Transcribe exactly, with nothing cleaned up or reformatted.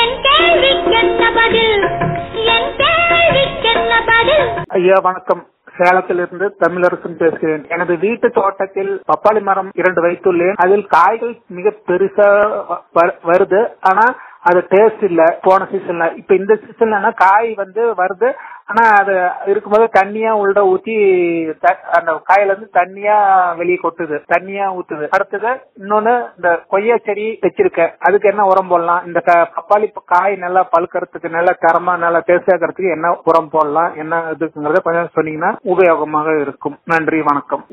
ஐயா வணக்கம். சேலத்திலிருந்து தமிழரசன் பேசுகிறேன். எனது வீட்டு தோட்டத்தில் பப்பாளி மரம் இரண்டு வைத்துள்ளேன். அதில் காய்கள் மிக பெருசா வருது. ஆனா அது டேஸ்ட் இல்ல போன சீசன்ல. இப்ப இந்த சீசன்ல காய் வந்து வருது. ஆனா அது இருக்கும்போது தண்ணியா உள்ள ஊத்தி அந்த காயில இருந்து தண்ணியா வெளியே கொட்டுது, தண்ணியா ஊத்துது. அடுத்தது இன்னொன்னு, இந்த கொய்யா செடி வச்சிருக்கேன். அதுக்கு என்ன உரம் போடலாம்? இந்த பப்பாளி காய் நல்லா பழுக்கிறதுக்கு, நல்லா தரமா நல்லா டேஸ்ட் ஆகிறதுக்கு என்ன உரம் போடலாம், என்ன இதுங்கிறத கொஞ்சம் சொன்னீங்கன்னா உபயோகமாக இருக்கும். நன்றி, வணக்கம்.